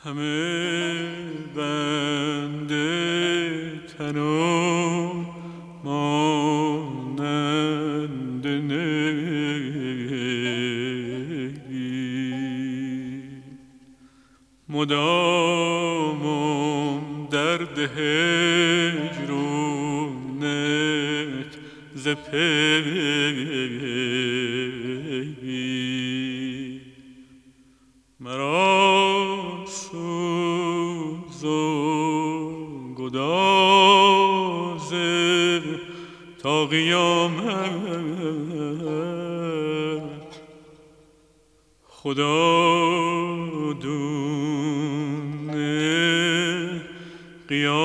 همه بنده تنم مانند نی مدامم درد هجرونت ز پی مرا سوز و گداز تا قیامت خدا دونه قیامت